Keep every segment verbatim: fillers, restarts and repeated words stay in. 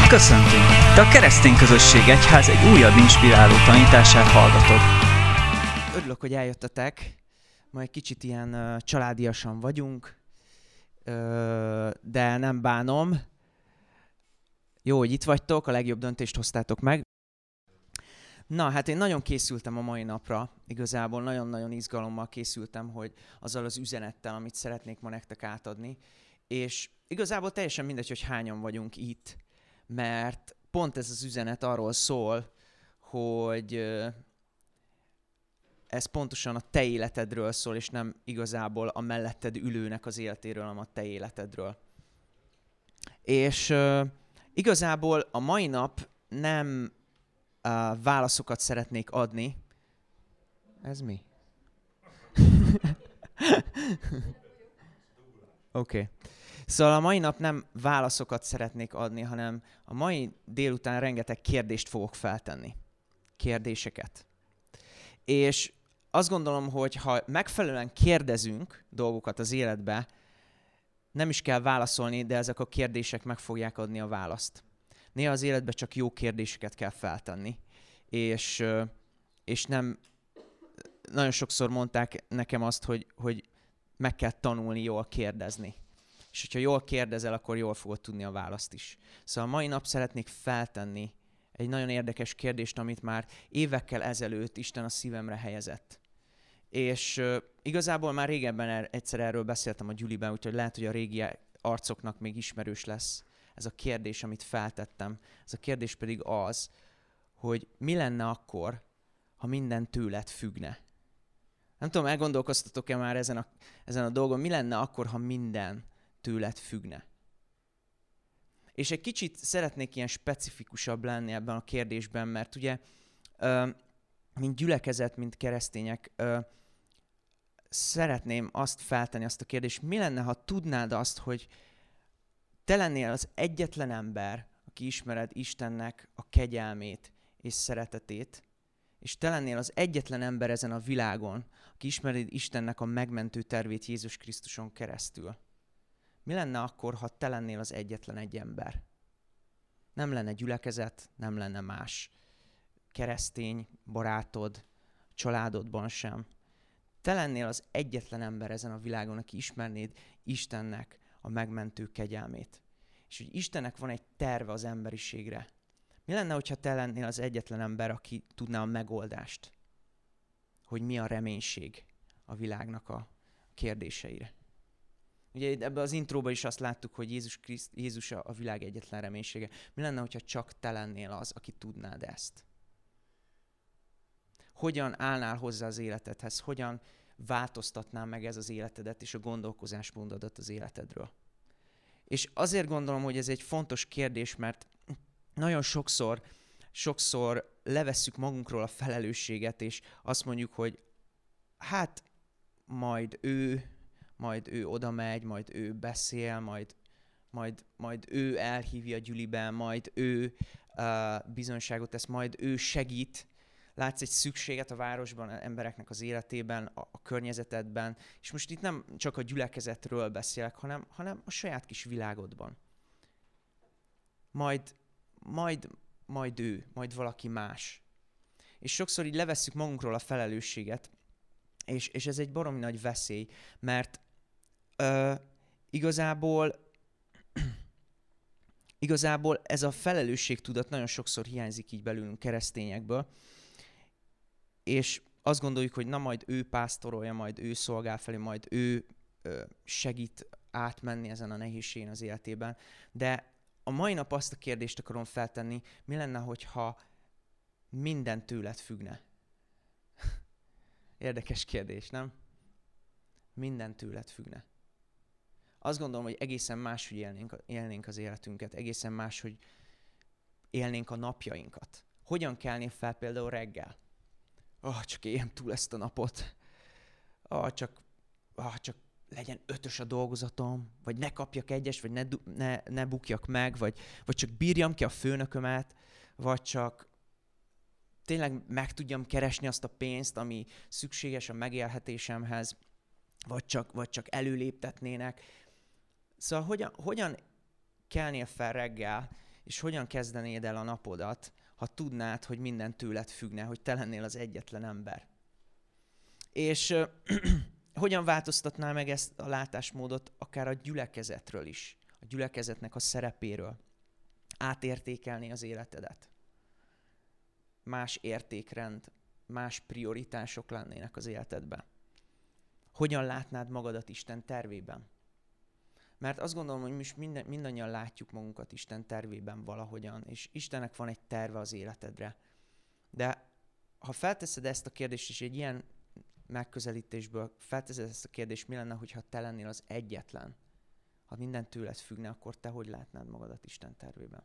Köszöntünk! Te a Keresztény Közösség Egyház egy újabb inspiráló tanítását hallgatod. Örülök, hogy eljöttetek. Ma egy kicsit ilyen uh, családiasan vagyunk, uh, de nem bánom. Jó, hogy itt vagytok, a legjobb döntést hoztátok meg. Na, hát én nagyon készültem a mai napra. Igazából nagyon-nagyon izgalommal készültem, hogy azzal az üzenettel, amit szeretnék ma nektek átadni. És igazából teljesen mindegy, hogy hányan vagyunk itt, mert pont ez az üzenet arról szól, hogy ez pontosan a te életedről szól, és nem igazából a melletted ülőnek az életéről, hanem a te életedről. És uh, igazából a mai nap nem uh, válaszokat szeretnék adni. Ez mi? Oké. Okay. Szóval a mai nap nem válaszokat szeretnék adni, hanem a mai délután rengeteg kérdést fogok feltenni. Kérdéseket. És azt gondolom, hogy ha megfelelően kérdezünk dolgokat az életbe, nem is kell válaszolni, de ezek a kérdések meg fogják adni a választ. Néha az életben csak jó kérdéseket kell feltenni. És, és nem... Nagyon sokszor mondták nekem azt, hogy, hogy meg kell tanulni jól kérdezni. És hogyha jól kérdezel, akkor jól fogod tudni a választ is. Szóval mai nap szeretnék feltenni egy nagyon érdekes kérdést, amit már évekkel ezelőtt Isten a szívemre helyezett. És uh, igazából már régebben er, egyszer erről beszéltem a Gyuliben, úgyhogy lehet, hogy a régi arcoknak még ismerős lesz ez a kérdés, amit feltettem. Ez a kérdés pedig az, hogy mi lenne akkor, ha minden tőled függne. Nem tudom, elgondolkoztatok-e már ezen a, ezen a dolgon, mi lenne akkor, ha minden tőled függne. És egy kicsit szeretnék ilyen specifikusabb lenni ebben a kérdésben, mert ugye, mint gyülekezet, mint keresztények, szeretném azt feltenni, azt a kérdést, mi lenne, ha tudnád azt, hogy te lennél az egyetlen ember, aki ismered Istennek a kegyelmét és szeretetét, és te lennél az egyetlen ember ezen a világon, aki ismered Istennek a megmentő tervét Jézus Krisztuson keresztül. Mi lenne akkor, ha te lennél az egyetlen egy ember? Nem lenne gyülekezet, nem lenne más keresztény barátod, családodban sem. Te lennél az egyetlen ember ezen a világon, aki ismernéd Istennek a megmentő kegyelmét. És hogy Istennek van egy terve az emberiségre. Mi lenne, hogyha te lennél az egyetlen ember, aki tudná a megoldást? Hogy mi a reménység a világnak a kérdéseire. Ugye ebben az intróban is azt láttuk, hogy Jézus, Kriszt, Jézus a világ egyetlen reménysége. Mi lenne, hogyha csak te lennél az, aki tudnád ezt? Hogyan állnál hozzá az életedhez? Hogyan változtatnál meg ez az életedet és a gondolkozásmódodat az életedről? És azért gondolom, hogy ez egy fontos kérdés, mert nagyon sokszor, sokszor levesszük magunkról a felelősséget, és azt mondjuk, hogy hát majd ő... majd ő oda megy, majd ő beszél, majd, majd, majd ő elhívja Gyuliben, majd ő uh, bizonyságot tesz, majd ő segít. Látsz egy szükséget a városban, embereknek az életében, a, a környezetedben, és most itt nem csak a gyülekezetről beszélek, hanem, hanem a saját kis világodban. Majd, majd, majd ő, majd valaki más. És sokszor így levesszük magunkról a felelősséget, és, és ez egy baromi nagy veszély, mert Uh, igazából, igazából ez a felelősségtudat nagyon sokszor hiányzik így belülünk keresztényekből, és azt gondoljuk, hogy na majd ő pásztorolja, majd ő szolgál felé, majd ő uh, segít átmenni ezen a nehézségen az életében. De a mai nap azt a kérdést akarom feltenni, mi lenne, hogyha minden tőled függne? Érdekes kérdés, nem? Minden tőled függne. Azt gondolom, hogy egészen máshogy élnénk, élnénk az életünket, egészen máshogy élnénk a napjainkat. Hogyan kelnél fel például reggel? Ah, csak éljem túl ezt a napot. Ah, csak, ah, csak legyen ötös a dolgozatom, vagy ne kapjak egyes, vagy ne, ne, ne bukjak meg, vagy, vagy csak bírjam ki a főnökömet, vagy csak tényleg meg tudjam keresni azt a pénzt, ami szükséges a megélhetésemhez, vagy csak, vagy csak előléptetnének. Szóval hogyan, hogyan kelnél fel reggel, és hogyan kezdenéd el a napodat, ha tudnád, hogy minden tőled függne, hogy te lennél az egyetlen ember. És hogyan változtatnál meg ezt a látásmódot akár a gyülekezetről is, a gyülekezetnek a szerepéről, átértékelni az életedet. Más értékrend, más prioritások lennének az életedben. Hogyan látnád magadat Isten tervében? Mert azt gondolom, hogy most minden, mindannyian látjuk magunkat Isten tervében valahogyan, és Istennek van egy terve az életedre. De ha felteszed ezt a kérdést, és egy ilyen megközelítésből felteszed ezt a kérdést, mi lenne, hogyha te lennél az egyetlen? Ha minden tőled függne, akkor te hogy látnád magadat Isten tervében?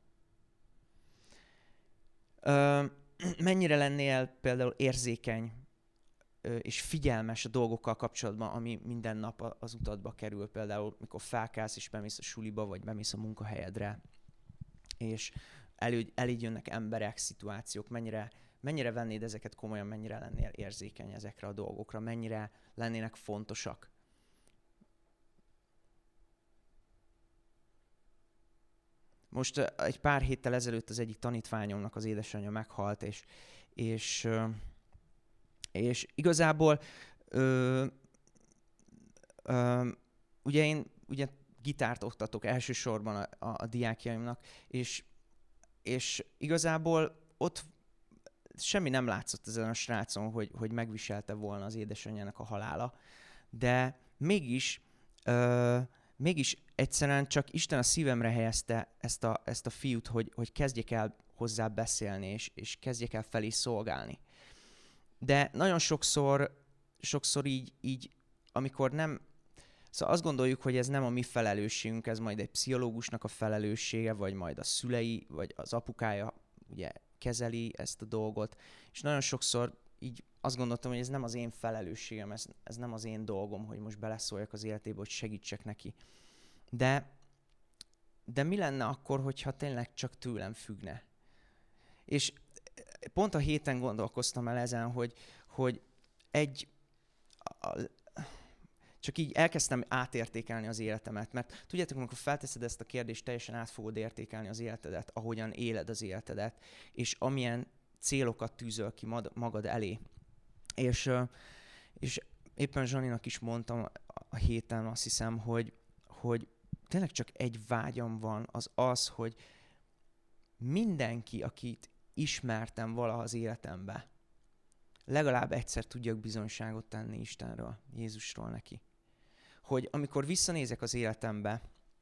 Ö, mennyire lennél például érzékeny ö, és figyelmes a dolgokkal kapcsolatban, ami minden nap az utadba kerül, például mikor felkelsz és bemész a suliba, vagy bemész a munkahelyedre, és elő, elégy jönnek emberek, szituációk, mennyire, mennyire vennéd ezeket komolyan, mennyire lennél érzékeny ezekre a dolgokra, mennyire lennének fontosak. Most egy pár héttel ezelőtt az egyik tanítványomnak az édesanyja meghalt, és, és, és igazából ö, ö, ugye én ugye gitárt oktatok elsősorban a, a, a diákjaimnak, és, és igazából ott semmi nem látszott ezen a srácon, hogy, hogy megviselte volna az édesanyjának a halála, de mégis ö, Mégis egyszerűen csak Isten a szívemre helyezte ezt a, ezt a fiút, hogy, hogy kezdjek el hozzá beszélni, és, és kezdjek el felé szolgálni. De nagyon sokszor, sokszor így, így, amikor nem... Szóval azt gondoljuk, hogy ez nem a mi felelősségünk, ez majd egy pszichológusnak a felelőssége, vagy majd a szülei, vagy az apukája ugye kezeli ezt a dolgot. És nagyon sokszor így azt gondoltam, hogy ez nem az én felelősségem, ez, ez nem az én dolgom, hogy most beleszóljak az életébe, hogy segítsek neki. De, de mi lenne akkor, hogyha tényleg csak tőlem függne? És pont a héten gondolkoztam el ezen, hogy, hogy egy... A, csak így elkezdtem átértékelni az életemet, mert tudjátok, amikor felteszed ezt a kérdést, teljesen át fogod értékelni az életedet, ahogyan éled az életedet, és amilyen célokat tűzöl ki magad elé. És, és éppen Zsaninak is mondtam a héten, azt hiszem, hogy, hogy tényleg csak egy vágyam van, az az, hogy mindenki, akit ismertem valaha az életembe, legalább egyszer tudjak bizonyságot tenni Istenről, Jézusról neki. Hogy amikor visszanézek az életembe,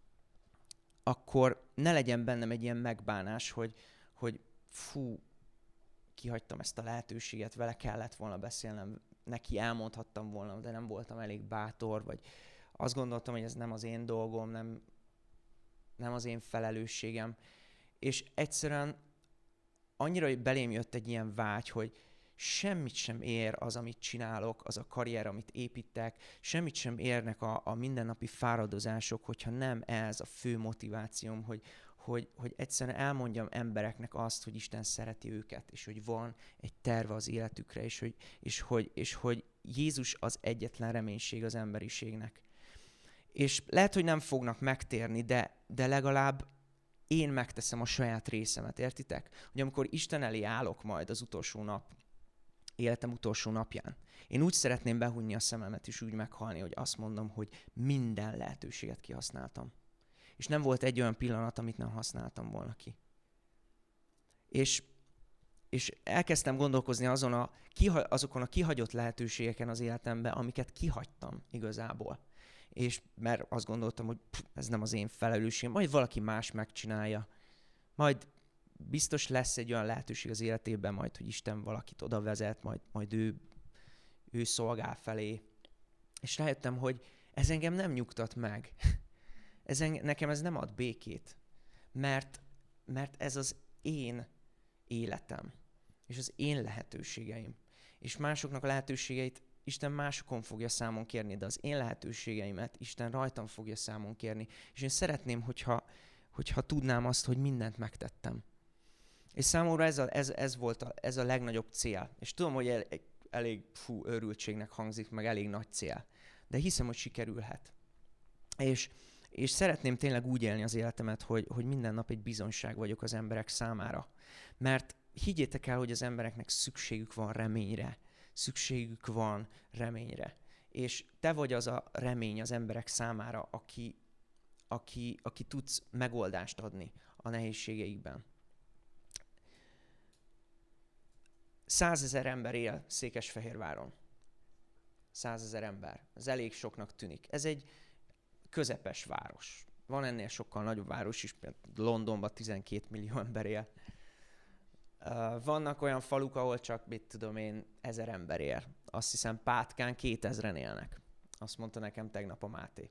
akkor ne legyen bennem egy ilyen megbánás, hogy, hogy fú, kihagytam ezt a lehetőséget, vele kellett volna beszélnem, neki elmondhattam volna, de nem voltam elég bátor, vagy azt gondoltam, hogy ez nem az én dolgom, nem, nem az én felelősségem. És egyszerűen annyira, hogy belém jött egy ilyen vágy, hogy semmit sem ér az, amit csinálok, az a karrier, amit építek, semmit sem érnek a, a mindennapi fáradozások, hogyha nem ez a fő motivációm, hogy, hogy, hogy egyszerűen elmondjam embereknek azt, hogy Isten szereti őket, és hogy van egy terve az életükre, és hogy, és hogy, és hogy Jézus az egyetlen reménység az emberiségnek. És lehet, hogy nem fognak megtérni, de, de legalább én megteszem a saját részemet, értitek? Hogy amikor Isten elé állok majd az utolsó nap, életem utolsó napján, én úgy szeretném behunni a szememet, és úgy meghalni, hogy azt mondom, hogy minden lehetőséget kihasználtam. És nem volt egy olyan pillanat, amit nem használtam volna ki. És, és elkezdtem gondolkozni azon a, azokon a kihagyott lehetőségeken az életemben, amiket kihagytam igazából. És mert azt gondoltam, hogy pff, ez nem az én felelősségem, majd valaki más megcsinálja. Majd biztos lesz egy olyan lehetőség az életében, majd, hogy Isten valakit oda vezet, majd, majd ő, ő szolgál felé. És rájöttem, hogy ez engem nem nyugtat meg. Ez enge, nekem ez nem ad békét. Mert, mert ez az én életem. És az én lehetőségeim. És másoknak a lehetőségeit Isten másokon fogja számon kérni, de az én lehetőségeimet Isten rajtam fogja számon kérni. És én szeretném, hogyha, hogyha tudnám azt, hogy mindent megtettem. És számomra ez, a, ez, ez volt a, ez a legnagyobb cél. És tudom, hogy el, elég fú, őrültségnek hangzik, meg elég nagy cél. De hiszem, hogy sikerülhet. És, és szeretném tényleg úgy élni az életemet, hogy, hogy minden nap egy bizonyság vagyok az emberek számára. Mert higgyétek el, hogy az embereknek szükségük van reményre. Szükségük van reményre. És te vagy az a remény az emberek számára, aki, aki, aki tudsz megoldást adni a nehézségeikben. Százezer ember él Székesfehérváron. Százezer ember. Ez elég soknak tűnik. Ez egy közepes város. Van ennél sokkal nagyobb város is, például Londonban tizenkét millió ember él. Vannak olyan faluk, ahol csak, mit tudom én, ezer ember él. Azt hiszem Pátkán kétezren élnek. Azt mondta nekem tegnap a Máté.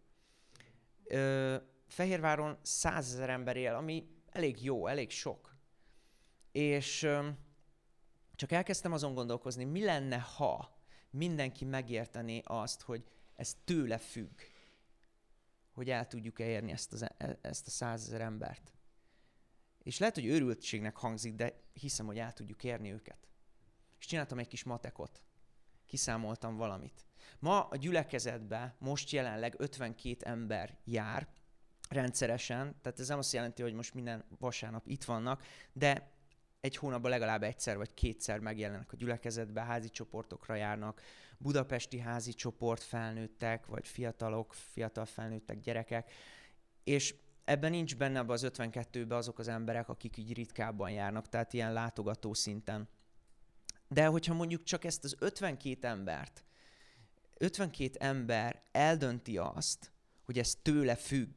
Fehérváron százezer ember él, ami elég jó, elég sok. És csak elkezdtem azon gondolkozni, mi lenne, ha mindenki megértené azt, hogy ez tőle függ, hogy el tudjuk-e érni ezt, az, ezt a százezer embert. És lehet, hogy őrültségnek hangzik, de hiszem, hogy el tudjuk érni őket. És csináltam egy kis matekot. Kiszámoltam valamit. Ma a gyülekezetben most jelenleg ötvenkét ember jár rendszeresen, tehát ez nem azt jelenti, hogy most minden vasárnap itt vannak, de egy hónapban legalább egyszer vagy kétszer megjelennek a gyülekezetbe, házi csoportokra járnak, budapesti házi csoport felnőttek, vagy fiatalok, fiatal felnőttek, gyerekek, és ebben nincs benne abban az ötvenkettőben azok az emberek, akik így ritkábban járnak, tehát ilyen látogató szinten. De hogyha mondjuk csak ezt az ötvenkét embert, ötvenkét ember eldönti azt, hogy ez tőle függ,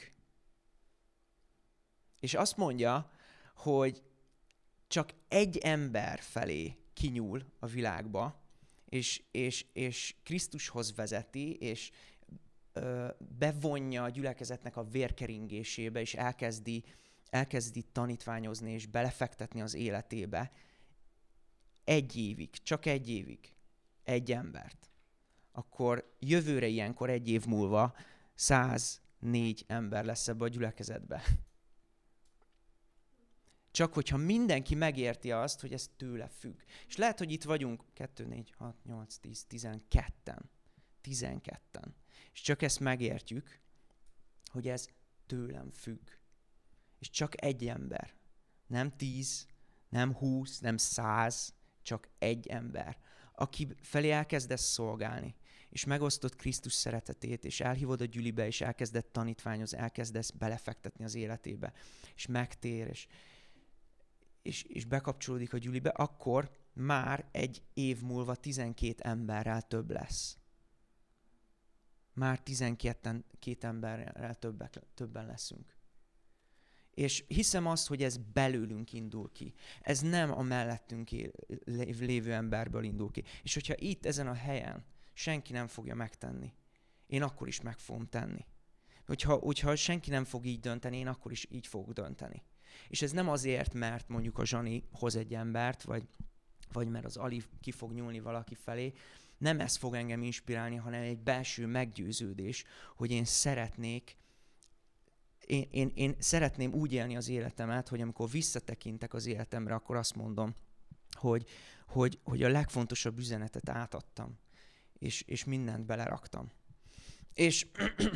és azt mondja, hogy csak egy ember felé kinyúl a világba, és, és, és Krisztushoz vezeti, és ö, bevonja a gyülekezetnek a vérkeringésébe, és elkezdi, elkezdi tanítványozni, és belefektetni az életébe, egy évig, csak egy évig, egy embert, akkor jövőre ilyenkor egy év múlva száznégy ember lesz ebbe a gyülekezetbe. Csak hogyha mindenki megérti azt, hogy ez tőle függ. És lehet, hogy itt vagyunk kettő, négy, hat, nyolc, tíz, tizenketten. tizenketten. És csak ezt megértjük, hogy ez tőlem függ. És csak egy ember. Nem tíz, nem húsz, nem száz, csak egy ember, aki felé elkezdesz szolgálni, és megosztott Krisztus szeretetét, és elhívod a gyülibe, és elkezdett tanítványozni, elkezdesz belefektetni az életébe, és megtér, és, és, és bekapcsolódik a gyülibe, akkor már egy év múlva tizenkét emberrel több lesz. Már tizenkét emberrel többek, többen leszünk. És hiszem azt, hogy ez belőlünk indul ki. Ez nem a mellettünk lévő emberből indul ki. És hogyha itt, ezen a helyen senki nem fogja megtenni, én akkor is meg fogom tenni. Hogyha, hogyha senki nem fog így dönteni, én akkor is így fogok dönteni. És ez nem azért, mert mondjuk a Zsani hoz egy embert, vagy, vagy mert az Ali ki fog nyúlni valaki felé. Nem ez fog engem inspirálni, hanem egy belső meggyőződés, hogy én szeretnék Én, én, én szeretném úgy élni az életemet, hogy amikor visszatekintek az életemre, akkor azt mondom, hogy, hogy, hogy a legfontosabb üzenetet átadtam, és, és mindent beleraktam. És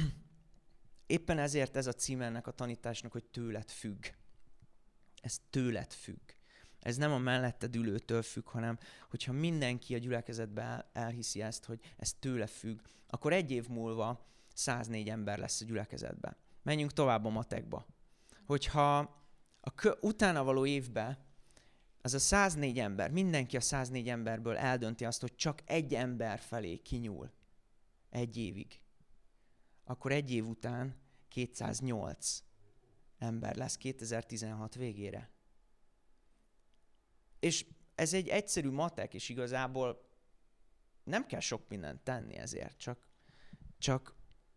éppen ezért ez a címe ennek a tanításnak, hogy tőled függ. Ez tőled függ. Ez nem a melletted ülőtől függ, hanem hogyha mindenki a gyülekezetben el, elhiszi ezt, hogy ez tőle függ, akkor egy év múlva száznégy ember lesz a gyülekezetben. Menjünk tovább a matekba. Hogyha a kö- utána való évben az a száznégy ember, mindenki a száznégy emberből eldönti azt, hogy csak egy ember felé kinyúl egy évig, akkor egy év után kétszáznyolc ember lesz kétezer-tizenhat végére. És ez egy egyszerű matek, és igazából nem kell sok mindent tenni ezért, csak, csak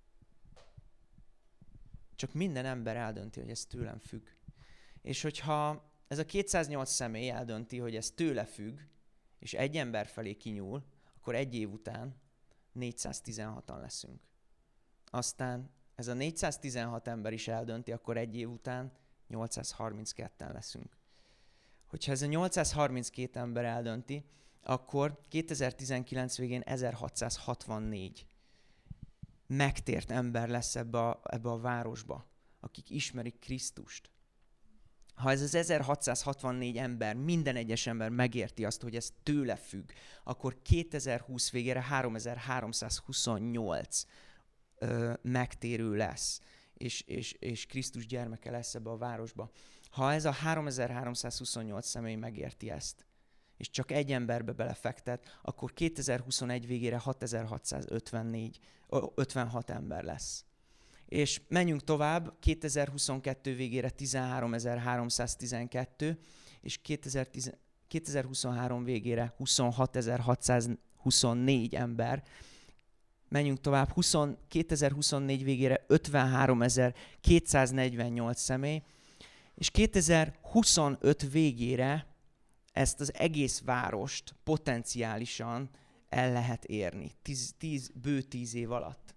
Csak minden ember eldönti, hogy ez tőlem függ. És hogyha ez a kétszáznyolc személy eldönti, hogy ez tőle függ, és egy ember felé kinyúl, akkor egy év után négyszáztizenhatan leszünk. Aztán ez a négyszáztizenhat ember is eldönti, akkor egy év után nyolcszázharmincketten leszünk. Hogyha ez a nyolcszázharminckét ember eldönti, akkor kétezer-tizenkilenc végén ezerhatszázhatvannégy megtért ember lesz ebbe a, ebbe a városba, akik ismerik Krisztust. Ha ez az ezerhatszázhatvannégy ember, minden egyes ember megérti azt, hogy ez tőle függ, akkor kétezer-húsz végére háromezer-háromszázhuszonnyolc ö, megtérő lesz, és, és, és Krisztus gyermeke lesz ebbe a városba. Ha ez a háromezer-háromszázhuszonnyolc személy megérti ezt, és csak egy emberbe belefektet, akkor kétezer-huszonegy végére hatezer-hatszázötvennégy, ötvenhat ember lesz. És menjünk tovább, kétezer-huszonkettő végére tizenháromezer-háromszáztizenkettő, és kétezer-huszonhárom végére huszonhatezer-hatszázhuszonnégy ember. Menjünk tovább, húsz, kétezer-huszonnégy végére ötvenháromezer-kétszáznegyvennyolc személy, és kétezer-huszonöt végére ezt az egész várost potenciálisan el lehet érni, tíz, tíz, bő tíz év alatt.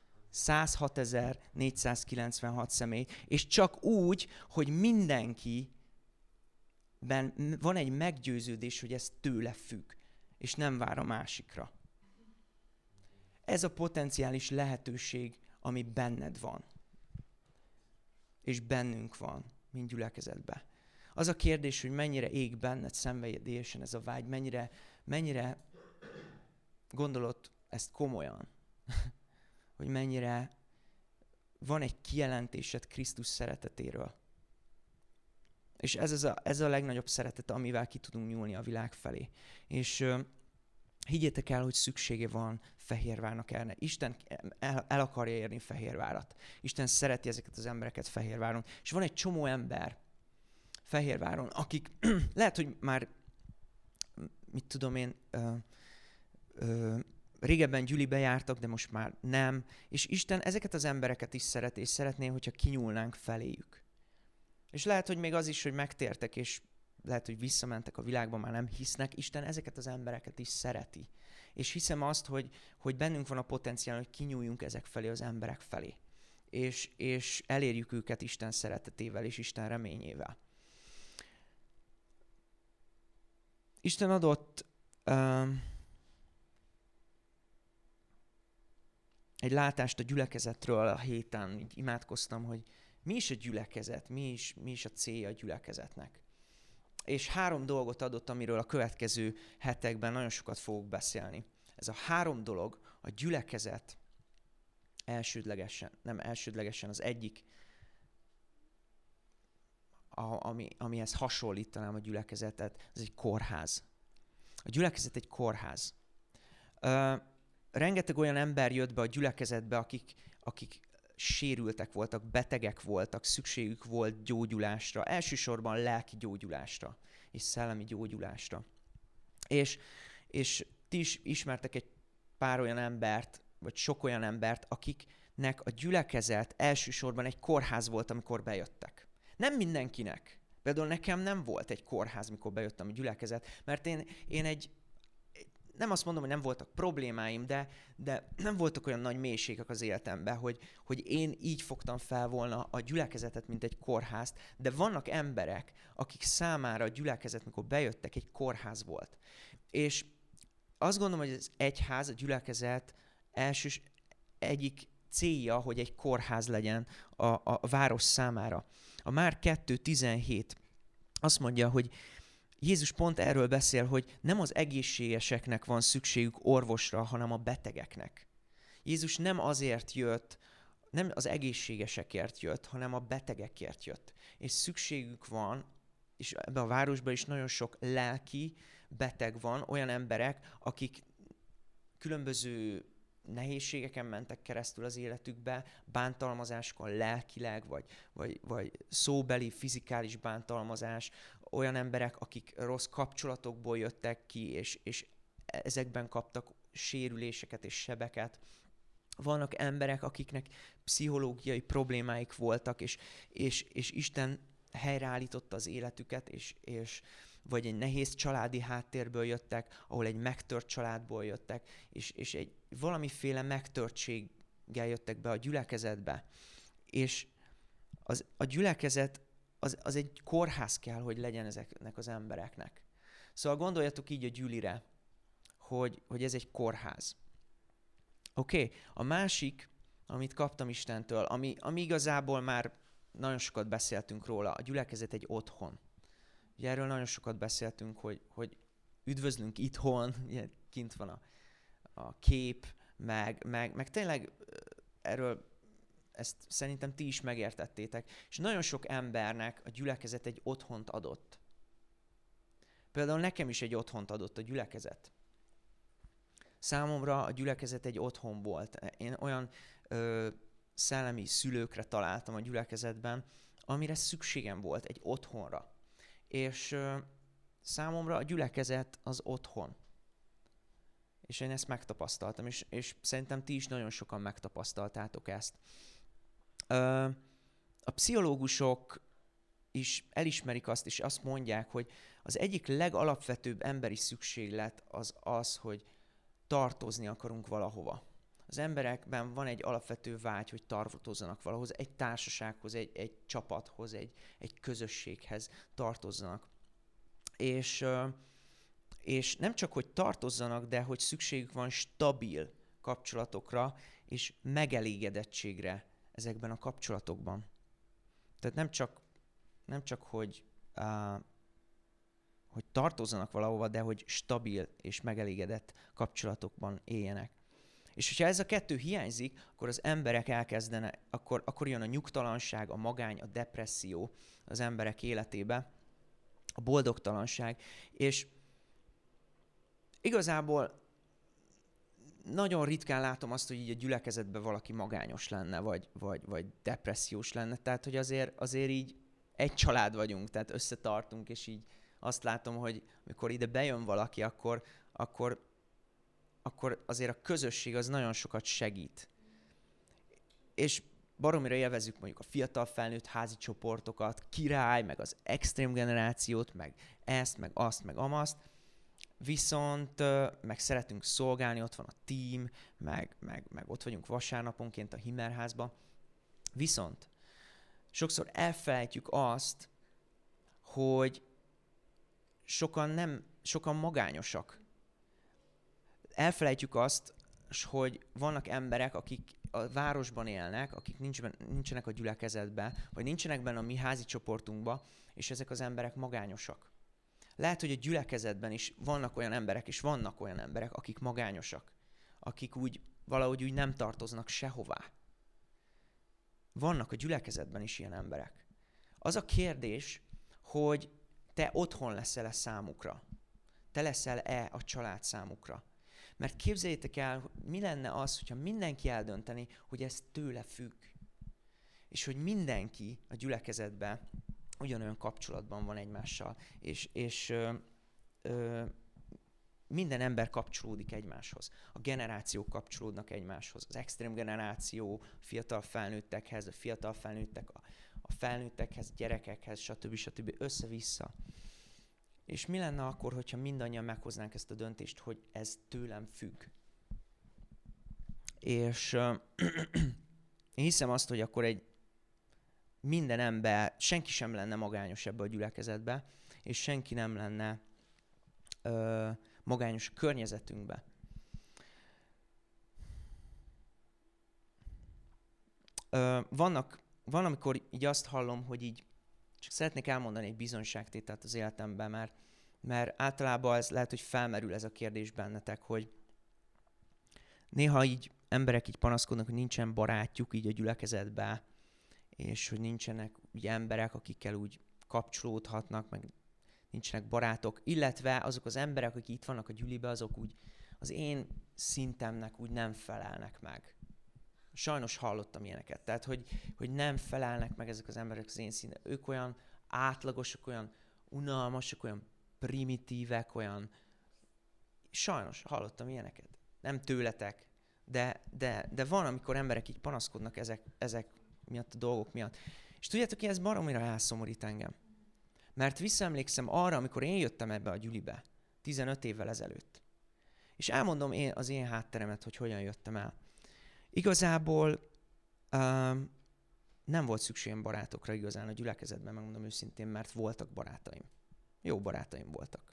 százhatezer-négyszázkilencvenhat személy, és csak úgy, hogy mindenkiben van egy meggyőződés, hogy ez tőle függ, és nem vár a másikra. Ez a potenciális lehetőség, ami benned van, és bennünk van, mint gyülekezetben. Az a kérdés, hogy mennyire ég benned szenvedélyesen ez a vágy, mennyire, mennyire gondolod ezt komolyan, hogy mennyire van egy kijelentésed Krisztus szeretetéről. És ez, az a, ez a legnagyobb szeretet, amivel ki tudunk nyúlni a világ felé. És uh, higgyétek el, hogy szüksége van Fehérvárnak erre. Isten el, el akarja érni Fehérvárat. Isten szereti ezeket az embereket Fehérváron. És van egy csomó ember Fehérváron, akik lehet, hogy már, mit tudom én, uh, uh, régebben gyülibe jártak, de most már nem. És Isten ezeket az embereket is szeret, és szeretné, hogyha kinyúlnánk feléjük. És lehet, hogy még az is, hogy megtértek, és lehet, hogy visszamentek a világba, már nem hisznek. Isten ezeket az embereket is szereti. És hiszem azt, hogy, hogy bennünk van a potenciál, hogy kinyúljunk ezek felé, az emberek felé. És, és elérjük őket Isten szeretetével és Isten reményével. Isten adott um, egy látást a gyülekezetről a héten, így imádkoztam, hogy mi is a gyülekezet, mi is, mi is a célja a gyülekezetnek. És három dolgot adott, amiről a következő hetekben nagyon sokat fogok beszélni. Ez a három dolog, a gyülekezet elsődlegesen, nem elsődlegesen, az egyik, a, ami, amihez hasonlítanám a gyülekezetet, ez egy kórház. A gyülekezet egy kórház. Uh, rengeteg olyan ember jött be a gyülekezetbe, akik, akik sérültek voltak, betegek voltak, szükségük volt gyógyulásra, elsősorban lelki gyógyulásra és szellemi gyógyulásra. És, és ti is ismertek egy pár olyan embert, vagy sok olyan embert, akiknek a gyülekezet elsősorban egy kórház volt, amikor bejöttek. Nem mindenkinek. Például nekem nem volt egy kórház, mikor bejöttem a gyülekezet, mert én, én egy, nem azt mondom, hogy nem voltak problémáim, de, de nem voltak olyan nagy mélységek az életemben, hogy, hogy én így fogtam fel volna a gyülekezetet, mint egy kórházt, de vannak emberek, akik számára a gyülekezet, mikor bejöttek, egy kórház volt. És azt gondolom, hogy az egyház, a gyülekezet elsős egyik célja, hogy egy kórház legyen a, a, a város számára. A Márk kettő tizenhét azt mondja, hogy Jézus pont erről beszél, hogy nem az egészségeseknek van szükségük orvosra, hanem a betegeknek. Jézus nem azért jött, nem az egészségesekért jött, hanem a betegekért jött. És szükségük van, és ebben a városban is nagyon sok lelki beteg van, olyan emberek, akik különböző nehézségeken mentek keresztül az életükbe, bántalmazáskon lelkileg, vagy, vagy, vagy szóbeli, fizikális bántalmazás, olyan emberek, akik rossz kapcsolatokból jöttek ki, és, és ezekben kaptak sérüléseket és sebeket. Vannak emberek, akiknek pszichológiai problémáik voltak, és, és, és Isten helyreállította az életüket, és, és vagy egy nehéz családi háttérből jöttek, ahol egy megtört családból jöttek, és, és egy valamiféle megtörtséggel jöttek be a gyülekezetbe. És az, a gyülekezet az, az egy kórház kell, hogy legyen ezeknek az embereknek. Szóval gondoljatok így a gyülire, hogy, hogy ez egy kórház. Oké, okay. A másik amit kaptam Istentől, ami, ami igazából már nagyon sokat beszéltünk róla. A gyülekezet egy otthon. Ugye erről nagyon sokat beszéltünk, hogy, hogy üdvözlünk itthon, ugye kint van a, a kép, meg, meg, meg tényleg erről ezt szerintem ti is megértettétek. És nagyon sok embernek a gyülekezet egy otthont adott. Például nekem is egy otthont adott a gyülekezet. Számomra a gyülekezet egy otthon volt. Én olyan ö, szellemi szülőkre találtam a gyülekezetben, amire szükségem volt, egy otthonra. És ö, számomra a gyülekezet az otthon. És én ezt megtapasztaltam, és, és szerintem ti is nagyon sokan megtapasztaltátok ezt. Ö, a pszichológusok is elismerik azt, és azt mondják, hogy az egyik legalapvetőbb emberi szükséglet az az, hogy tartozni akarunk valahova. Az emberekben van egy alapvető vágy, hogy tartozzanak valahoz, egy társasághoz, egy, egy csapathoz, egy, egy közösséghez tartozzanak. És, és nem csak, hogy tartozzanak, de hogy szükségük van stabil kapcsolatokra és megelégedettségre ezekben a kapcsolatokban. Tehát nem csak, nem csak hogy, uh, hogy tartozzanak valahova, de hogy stabil és megelégedett kapcsolatokban éljenek. És hogyha ez a kettő hiányzik, akkor az emberek elkezdenek, akkor, akkor jön a nyugtalanság, a magány, a depresszió az emberek életébe, a boldogtalanság, és igazából nagyon ritkán látom azt, hogy így a gyülekezetben valaki magányos lenne, vagy, vagy, vagy depressziós lenne, tehát hogy azért, azért így egy család vagyunk, tehát összetartunk, és így azt látom, hogy amikor ide bejön valaki, akkor, akkor, akkor azért a közösség az nagyon sokat segít. És baromira élvezzük mondjuk a fiatal felnőtt házi csoportokat, király, meg az extrém generációt, meg ezt, meg azt, meg amazt, viszont meg szeretünk szolgálni, ott van a team, meg, meg, meg ott vagyunk vasárnaponként a Himmerházban. Viszont sokszor elfelejtjük azt, hogy sokan nem, sokan magányosak. Elfelejtjük azt, hogy vannak emberek, akik a városban élnek, akik nincsenek a gyülekezetben, vagy nincsenek benne a mi házi csoportunkban, és ezek az emberek magányosak. Lehet, hogy a gyülekezetben is vannak olyan emberek, és vannak olyan emberek, akik magányosak, akik úgy valahogy úgy nem tartoznak sehová. Vannak a gyülekezetben is ilyen emberek. Az a kérdés, hogy te otthon leszel-e számukra? Te leszel-e a család számukra? Mert képzeljétek el, mi lenne az, hogyha mindenki eldönteni, hogy ez tőle függ. És hogy mindenki a gyülekezetben ugyanolyan kapcsolatban van egymással, és, és ö, ö, minden ember kapcsolódik egymáshoz. A generációk kapcsolódnak egymáshoz. Az extrém generáció, a fiatal felnőttekhez, a fiatal felnőttek, a, a felnőttekhez, gyerekekhez, stb. stb. Össze-vissza. És mi lenne akkor, hogyha mindannyian meghoznánk ezt a döntést, hogy ez tőlem függ? És uh, én hiszem azt, hogy akkor egy minden ember, senki sem lenne magányos ebbe a gyülekezetbe, és senki nem lenne uh, magányos a környezetünkbe. Uh, vannak, van, amikor így azt hallom, hogy így csak szeretnék elmondani egy bizonyságtételt az életemben, mert, mert általában ez lehet, hogy felmerül ez a kérdés bennetek, hogy néha így emberek így panaszkodnak, hogy nincsen barátjuk így a gyülekezetben, és hogy nincsenek ugye emberek, akikkel úgy kapcsolódhatnak, meg nincsenek barátok, illetve azok az emberek, akik itt vannak a gyülibe, azok úgy az én szintemnek úgy nem felelnek meg. Sajnos hallottam ilyeneket. Tehát, hogy, hogy nem felelnek meg ezek az emberek az én szinten. Ők olyan átlagosak, olyan unalmasak, olyan primitívek, olyan... Sajnos hallottam ilyeneket. Nem tőletek, de, de, de van, amikor emberek így panaszkodnak ezek, ezek miatt a dolgok miatt. És tudjátok, hogy ez baromira elszomorít engem. Mert visszaemlékszem arra, amikor én jöttem ebbe a gyülibe, tizenöt évvel ezelőtt. És elmondom én, az én hátteremet, hogy hogyan jöttem el. Igazából um, nem volt szükségem barátokra igazán a gyülekezetben, megmondom őszintén, mert voltak barátaim. Jó barátaim voltak.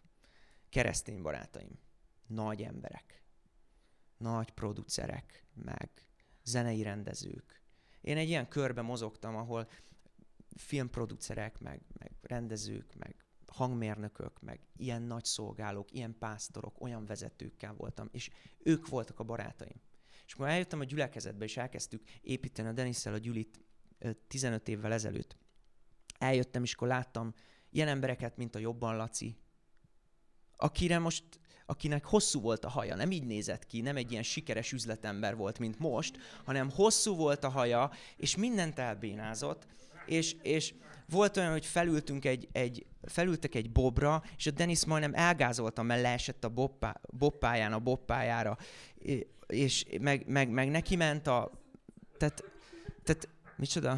Keresztény barátaim. Nagy emberek. Nagy producerek, meg zenei rendezők. Én egy ilyen körben mozogtam, ahol filmproducerek, meg, meg rendezők, meg hangmérnökök, meg ilyen nagy szolgálók, ilyen pásztorok, olyan vezetőkkel voltam, és ők voltak a barátaim. És akkor eljöttem a gyülekezetbe, és elkezdtük építeni a Denisszel a gyülit tizenöt évvel ezelőtt. Eljöttem, és akkor láttam ilyen embereket, mint a Jobban Laci, akire most, akinek hosszú volt a haja, nem így nézett ki, nem egy ilyen sikeres üzletember volt, mint most, hanem hosszú volt a haja, és mindent elbénázott, és, és volt olyan, hogy felültünk egy, egy, felültek egy bobra, és a Dennis majdnem elgázolta, mert leesett a boppá, boppáján, a boppájára, és meg, meg, meg neki ment a... Tehát, tehát micsoda?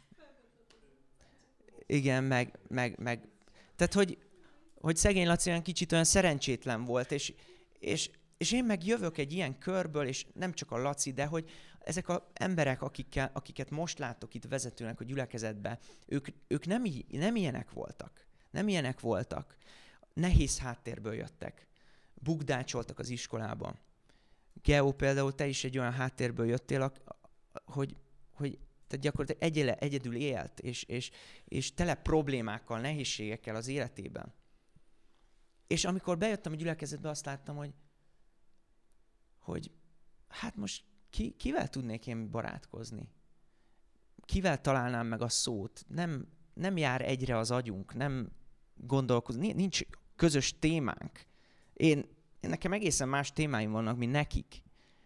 Igen, meg, meg, meg tehát, hogy, hogy szegény Laci olyan kicsit olyan szerencsétlen volt, és, és, és én meg jövök egy ilyen körből, és nem csak a Laci, de hogy ezek az emberek, akikkel, akiket most látok itt vezetőnek a gyülekezetbe, ők, ők nem, nem ilyenek voltak. Nem ilyenek voltak. Nehéz háttérből jöttek. Bukdácsoltak az iskolában. Geo, például te is egy olyan háttérből jöttél, hogy, hogy tehát gyakorlatilag egyele, egyedül élt, és, és, és tele problémákkal, nehézségekkel az életében. És amikor bejöttem a gyülekezetbe, azt láttam, hogy, hogy hát most ki, kivel tudnék én barátkozni? Kivel találnám meg a szót? Nem, nem jár egyre az agyunk, nem gondolkozni, nincs közös témánk. Én, én nekem egészen más témáim vannak, mint nekik.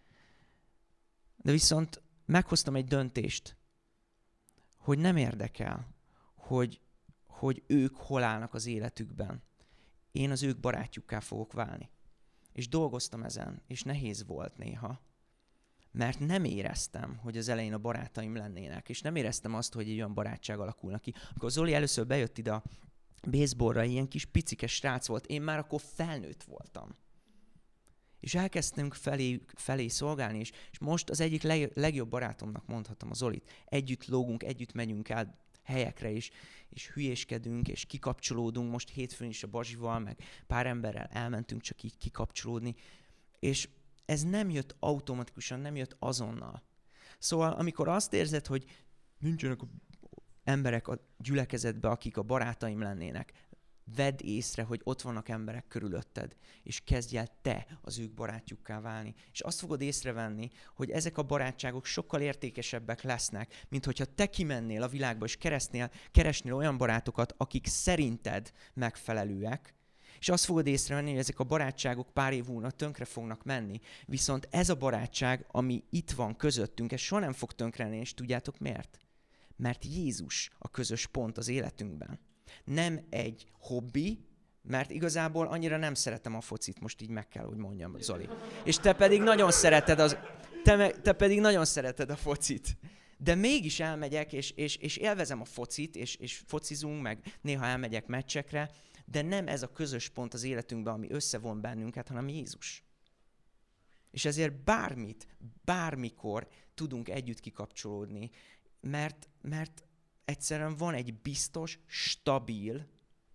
De viszont meghoztam egy döntést, hogy nem érdekel, hogy, hogy ők hol állnak az életükben. Én az ők barátjukká fogok válni. És dolgoztam ezen, és nehéz volt néha, mert nem éreztem, hogy az elején a barátaim lennének, és nem éreztem azt, hogy egy olyan barátság alakulna ki. Amikor Zoli először bejött ide a baseballra, ilyen kis picikes srác volt, én már akkor felnőtt voltam. És elkezdtünk felé, felé szolgálni, és, és most az egyik leg, legjobb barátomnak mondhatom, a Zolit. Együtt lógunk, együtt megyünk el helyekre is, és hülyéskedünk, és kikapcsolódunk. Most hétfőn is a Bazsival, meg pár emberrel elmentünk csak így kikapcsolódni. És ez nem jött automatikusan, nem jött azonnal. Szóval amikor azt érzed, hogy nincsenek emberek a gyülekezetben, akik a barátaim lennének, vedd észre, hogy ott vannak emberek körülötted, és kezdj el te az ők barátjukká válni. És azt fogod észrevenni, hogy ezek a barátságok sokkal értékesebbek lesznek, mint hogyha te kimennél a világba, és keresnél, keresnél olyan barátokat, akik szerinted megfelelőek, és azt fogod észrevenni, hogy ezek a barátságok pár év múlva tönkre fognak menni. Viszont ez a barátság, ami itt van közöttünk, ez soha nem fog tönkre menni, és tudjátok miért? Mert Jézus a közös pont az életünkben. Nem egy hobbi, mert igazából annyira nem szeretem a focit, most így meg kell, hogy mondjam, Zoli. És te pedig nagyon szereted, az, te, te pedig nagyon szereted a focit. De mégis elmegyek, és, és, és élvezem a focit, és, és focizunk, meg néha elmegyek meccsekre, de nem ez a közös pont az életünkben, ami összevon bennünket, hanem Jézus. És ezért bármit, bármikor tudunk együtt kikapcsolódni, mert, mert egyszerűen van egy biztos, stabil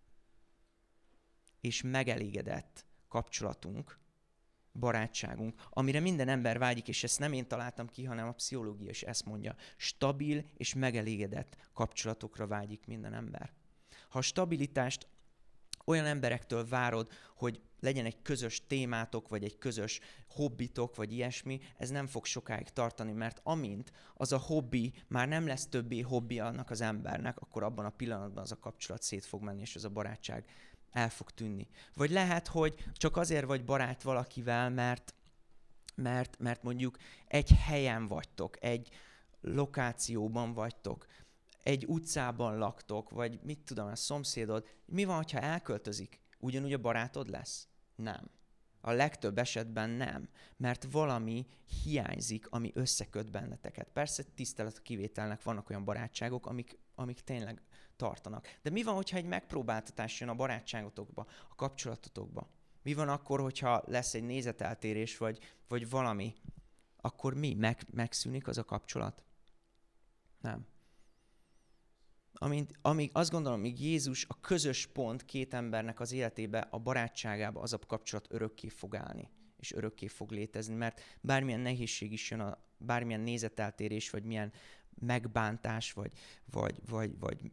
és megelégedett kapcsolatunk, barátságunk, amire minden ember vágyik, és ezt nem én találtam ki, hanem a pszichológia is ezt mondja. Stabil és megelégedett kapcsolatokra vágyik minden ember. Ha a stabilitást olyan emberektől várod, hogy legyen egy közös témátok, vagy egy közös hobbitok, vagy ilyesmi, ez nem fog sokáig tartani, mert amint az a hobbi már nem lesz többé hobbi annak az embernek, akkor abban a pillanatban az a kapcsolat szét fog menni, és az a barátság el fog tűnni. Vagy lehet, hogy csak azért vagy barát valakivel, mert, mert, mert mondjuk egy helyen vagytok, egy lokációban vagytok, egy utcában laktok, vagy mit tudom, a szomszédod. Mi van, ha elköltözik? Ugyanúgy a barátod lesz? Nem. A legtöbb esetben nem, mert valami hiányzik, ami összeköt benneteket. Persze tisztelet a kivételnek, vannak olyan barátságok, amik, amik tényleg tartanak. De mi van, hogyha egy megpróbáltatás jön a barátságotokba, a kapcsolatotokba? Mi van akkor, hogyha lesz egy nézeteltérés, vagy, vagy valami? Akkor mi? Meg, megszűnik az a kapcsolat? Nem. Amint, amíg azt gondolom, míg Jézus a közös pont két embernek az életébe, a barátságába, az a kapcsolat örökké fog állni. és örökké fog létezni, mert bármilyen nehézség is jön, a, bármilyen nézeteltérés, vagy milyen megbántás, vagy, vagy, vagy, vagy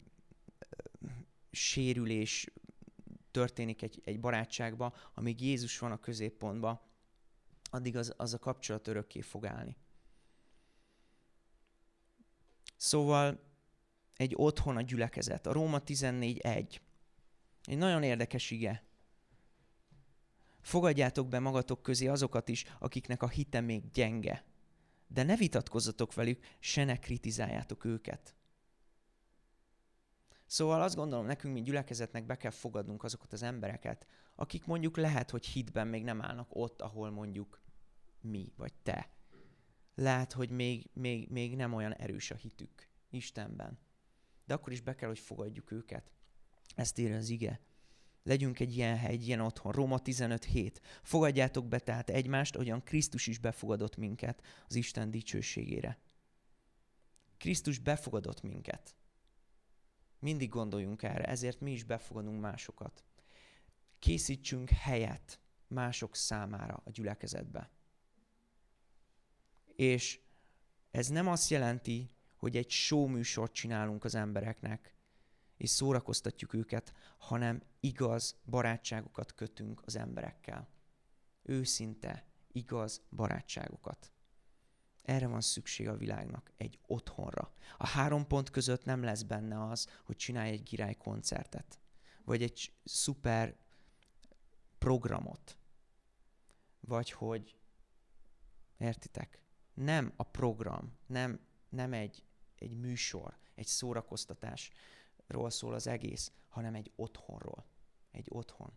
sérülés történik egy, egy barátságba, amíg Jézus van a középpontban, addig az, az a kapcsolat örökké fog állni. Szóval egy otthon a gyülekezet. A Róma tizennégy egy. Egy nagyon érdekes ige. Fogadjátok be magatok közé azokat is, akiknek a hite még gyenge. De ne vitatkozzatok velük, se ne kritizáljátok őket. Szóval azt gondolom, nekünk, mint gyülekezetnek be kell fogadnunk azokat az embereket, akik mondjuk lehet, hogy hitben még nem állnak ott, ahol mondjuk mi, vagy te. Lehet, hogy még, még, még nem olyan erős a hitük Istenben. De akkor is be kell, hogy fogadjuk őket. Ezt írja az ige. Legyünk egy ilyen hely, egy ilyen otthon. Róma tizenöt hét. Fogadjátok be tehát egymást, ahogyan Krisztus is befogadott minket az Isten dicsőségére. Krisztus befogadott minket. Mindig gondoljunk erre, ezért mi is befogadunk másokat. Készítsünk helyet mások számára a gyülekezetbe. És ez nem azt jelenti, hogy egy show műsort csinálunk az embereknek, és szórakoztatjuk őket, hanem igaz barátságokat kötünk az emberekkel. Őszinte, igaz barátságokat. Erre van szükség a világnak, egy otthonra. A három pont között nem lesz benne az, hogy csinálj egy király koncertet, vagy egy szuper programot, vagy hogy, értitek? Nem a program, nem, nem egy, egy műsor, egy szórakoztatásról szól az egész, hanem egy otthonról. Egy otthon.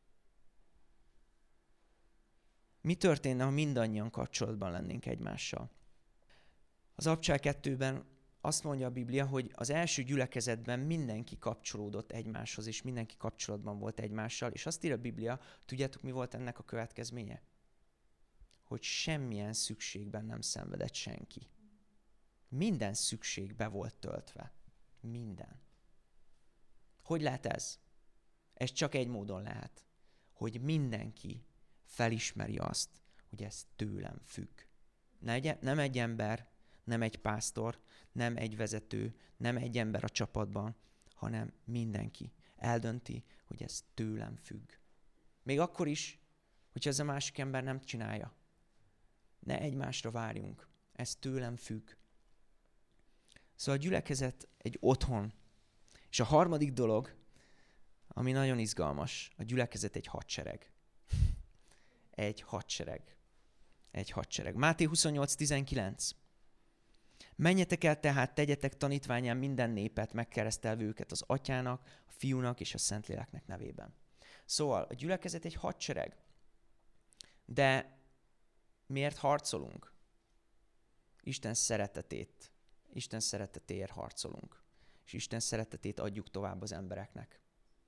Mi történne, ha mindannyian kapcsolatban lennénk egymással? Az Abcsál kettőben azt mondja a Biblia, hogy az első gyülekezetben mindenki kapcsolódott egymáshoz, és mindenki kapcsolatban volt egymással, és azt írja a Biblia, tudjátok, mi volt ennek a következménye? Hogy semmilyen szükségben nem szenvedett senki. Minden szükség be volt töltve. Minden. Hogy lehet ez? Ez csak egy módon lehet. Hogy mindenki felismeri azt, hogy ez tőlem függ. Nem egy ember, nem egy pásztor, nem egy vezető, nem egy ember a csapatban, hanem mindenki eldönti, hogy ez tőlem függ. Még akkor is, hogyha ez a másik ember nem csinálja. Ne egymásra várjunk. Ez tőlem függ. Szóval a gyülekezet egy otthon. És a harmadik dolog, ami nagyon izgalmas, a gyülekezet egy hadsereg. Egy hadsereg. Egy hadsereg. Máté huszonnyolc tizenkilenc. Menjetek el tehát, tegyetek tanítvánnyá minden népet, megkeresztelve őket az Atyának, a Fiúnak és a Szentléleknek nevében. Szóval a gyülekezet egy hadsereg. De miért harcolunk? Isten szeretetét. Isten szeretetéért harcolunk. És Isten szeretetét adjuk tovább az embereknek.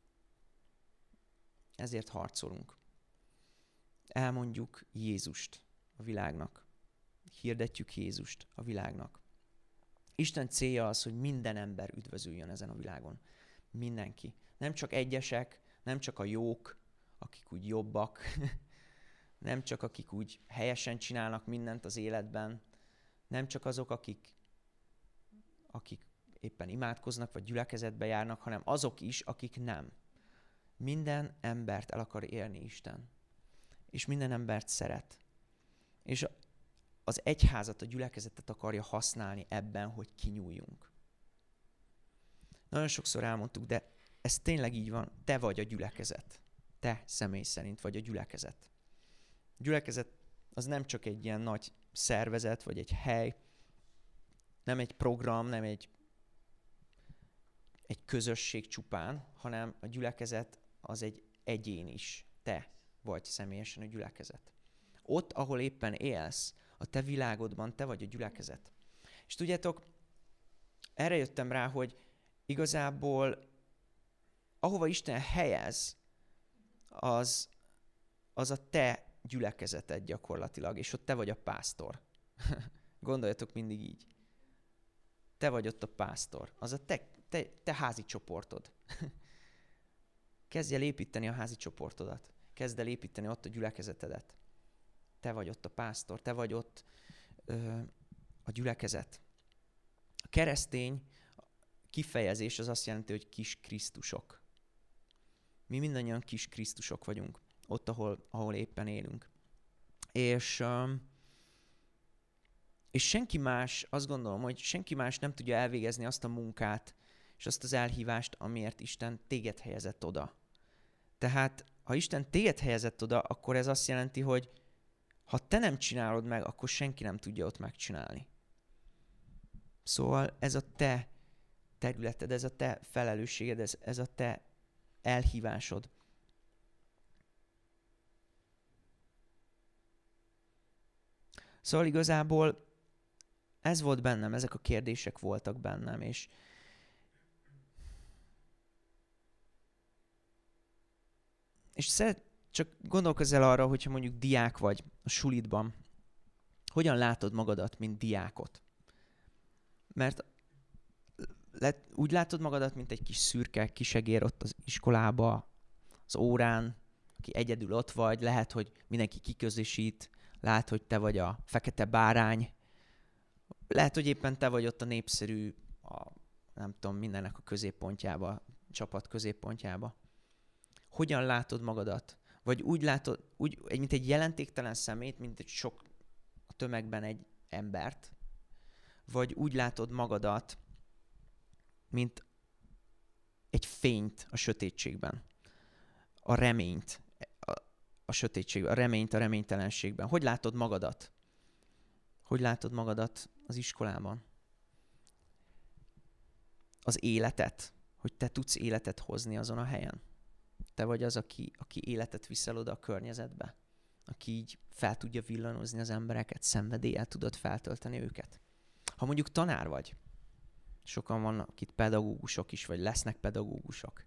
Ezért harcolunk. Elmondjuk Jézust a világnak. Hirdetjük Jézust a világnak. Isten célja az, hogy minden ember üdvözüljön ezen a világon. Mindenki. Nem csak egyesek, nem csak a jók, akik úgy jobbak, nem csak akik úgy helyesen csinálnak mindent az életben, nem csak azok, akik, akik éppen imádkoznak, vagy gyülekezetbe járnak, hanem azok is, akik nem. Minden embert el akar élni Isten. És minden embert szeret. És az egyházat, a gyülekezetet akarja használni ebben, hogy kinyúljunk. Nagyon sokszor elmondtuk, de ez tényleg így van. Te vagy a gyülekezet. Te személy szerint vagy a gyülekezet. A gyülekezet az nem csak egy ilyen nagy szervezet, vagy egy hely, nem egy program, nem egy, egy közösség csupán, hanem a gyülekezet az egy egyén is. Te vagy személyesen a gyülekezet. Ott, ahol éppen élsz, a te világodban te vagy a gyülekezet. És tudjátok, erre jöttem rá, hogy igazából ahova Isten helyez, az, az a te gyülekezeted gyakorlatilag, és ott te vagy a pásztor. Gondoljatok mindig így. Te vagy ott a pásztor. Az a te, te, te házi csoportod. Kezdj el építeni a házi csoportodat. Kezd el építeni ott a gyülekezetedet. te vagy ott a pásztor, te vagy ott ö, a gyülekezet. A keresztény kifejezés az azt jelenti, hogy kis Krisztusok. Mi mindannyian kis Krisztusok vagyunk, ott, ahol, ahol éppen élünk. És, és senki más, azt gondolom, hogy senki más nem tudja elvégezni azt a munkát, és azt az elhívást, amiért Isten téged helyezett oda. Tehát, ha Isten téged helyezett oda, akkor ez azt jelenti, hogy ha te nem csinálod meg, akkor senki nem tudja ott megcsinálni. Szóval ez a te területed, ez a te felelősséged, ez, ez a te elhívásod. Szóval igazából ez volt bennem, ezek a kérdések voltak bennem, és és szeret, csak gondolkozz el arra, hogyha mondjuk diák vagy a sulidban, hogyan látod magadat, mint diákot? Mert Let, úgy látod magadat, mint egy kis szürke kisegér ott az iskolába, az órán, aki egyedül ott vagy, lehet, hogy mindenki kiközösít, lehet, hogy te vagy a fekete bárány, lehet, hogy éppen te vagy ott a népszerű, a, nem tudom, mindennek a középpontjába, a csapat középpontjába. Hogyan látod magadat? Vagy úgy látod, úgy, mint egy jelentéktelen szemét, mint egy sok a tömegben egy embert, vagy úgy látod magadat, mint egy fényt a sötétségben, a reményt a, a sötétségben, a reményt a reménytelenségben. Hogy látod magadat? Hogy látod magadat az iskolában? Az életet, hogy te tudsz életet hozni azon a helyen. Te vagy az, aki, aki életet viszel oda a környezetbe, aki így fel tudja villanozni az embereket, szenvedéllyel tudod feltölteni őket. Ha mondjuk tanár vagy, sokan vannak itt pedagógusok is, vagy lesznek pedagógusok.